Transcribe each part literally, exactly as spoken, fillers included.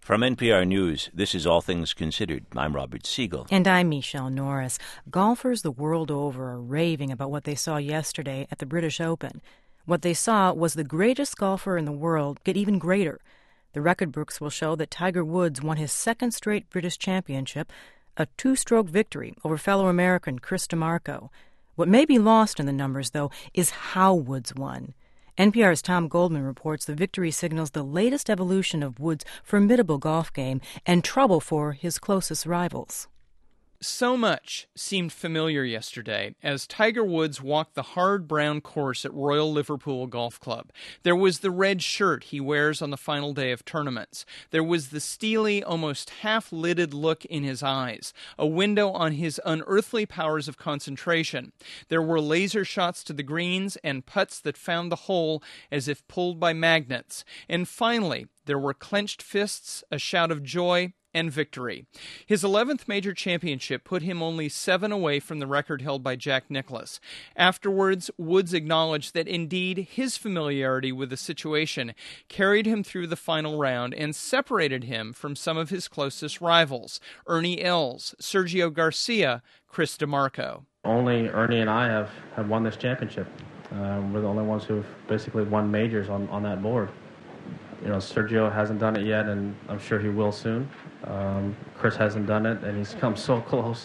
From N P R News, this is All Things Considered. I'm Robert Siegel. And I'm Michelle Norris. Golfers the world over are raving about what they saw yesterday at the British Open. What they saw was the greatest golfer in the world get even greater. The record books will show that Tiger Woods won his second straight British championship, a two-stroke victory over fellow American Chris DiMarco. What may be lost in the numbers, though, is how Woods won. N P R's Tom Goldman reports the victory signals the latest evolution of Woods' formidable golf game and trouble for his closest rivals. So much seemed familiar yesterday as Tiger Woods walked the hard brown course at Royal Liverpool Golf Club. There was the red shirt he wears on the final day of tournaments. There was the steely, almost half-lidded look in his eyes, a window on his unearthly powers of concentration. There were laser shots to the greens and putts that found the hole as if pulled by magnets. And finally, there were clenched fists, a shout of joy, and victory. His eleventh major championship put him only seven away from the record held by Jack Nicklaus. Afterwards, Woods acknowledged that indeed his familiarity with the situation carried him through the final round and separated him from some of his closest rivals, Ernie Els, Sergio Garcia, Chris DiMarco. Only Ernie and I have, have won this championship. Uh, we're the only ones who've basically won majors on, on that board. You know, Sergio hasn't done it yet, and I'm sure he will soon. Um, Chris hasn't done it, and he's come so close.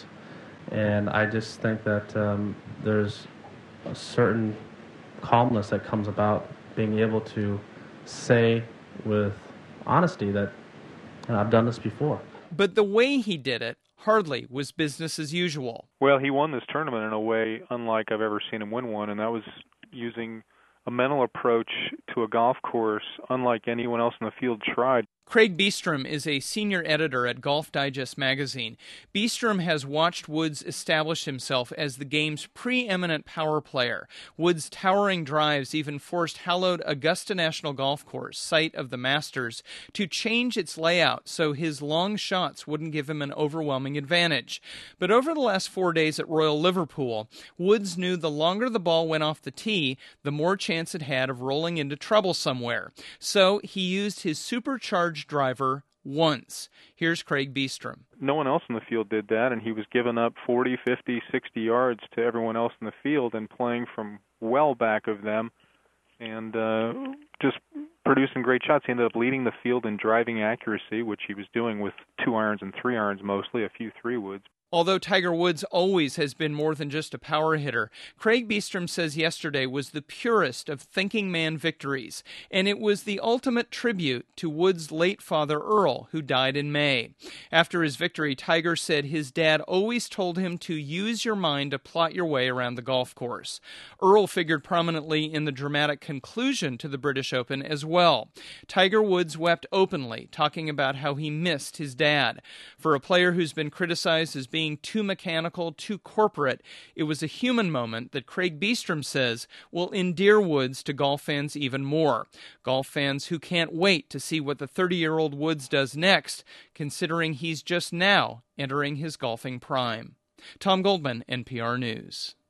And I just think that um, there's a certain calmness that comes about being able to say with honesty that you know, I've done this before. But the way he did it hardly was business as usual. Well, he won this tournament in a way unlike I've ever seen him win one, and that was using a mental approach to a golf course unlike anyone else in the field tried. Craig Beestrom is a senior editor at Golf Digest magazine. Beestrom has watched Woods establish himself as the game's preeminent power player. Woods' towering drives even forced hallowed Augusta National Golf Course, site of the Masters, to change its layout so his long shots wouldn't give him an overwhelming advantage. But over the last four days at Royal Liverpool, Woods knew the longer the ball went off the tee, the more chance it had of rolling into trouble somewhere. So he used his supercharged driver once. Here's Craig Beestrom. No one else in the field did that, and he was giving up forty, fifty, sixty yards to everyone else in the field and playing from well back of them and uh, just producing great shots. He ended up leading the field in driving accuracy, which he was doing with two irons and three irons mostly, a few three-woods. Although Tiger Woods always has been more than just a power hitter, Craig Beestrom says yesterday was the purest of thinking man victories, and it was the ultimate tribute to Woods' late father Earl, who died in May. After his victory, Tiger said his dad always told him to use your mind to plot your way around the golf course. Earl figured prominently in the dramatic conclusion to the British Open as well. Tiger Woods wept openly, talking about how he missed his dad. For a player who's been criticized as being too mechanical, too corporate, it was a human moment that Craig Beestrom says will endear Woods to golf fans even more. Golf fans who can't wait to see what the thirty-year-old Woods does next, considering he's just now entering his golfing prime. Tom Goldman, N P R News.